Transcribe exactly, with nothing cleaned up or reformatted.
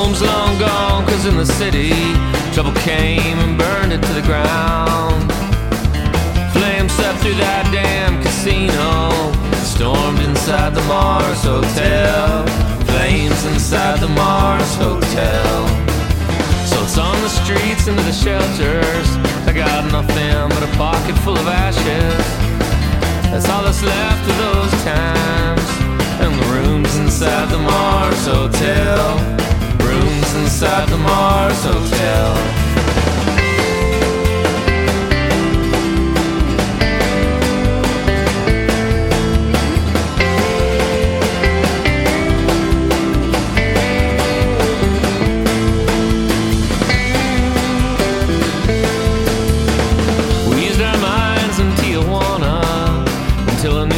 home's long gone, cause in the city trouble came and burned it to the ground. Flames swept through that damn casino, stormed inside the Mars Hotel. Flames inside the Mars Hotel. So it's on the streets into the shelters. I got nothing but a pocket full of ashes. That's all that's left of those times. And the rooms inside the Mars Hotel. Rooms inside the Mars Hotel. We used our minds in Tijuana until a new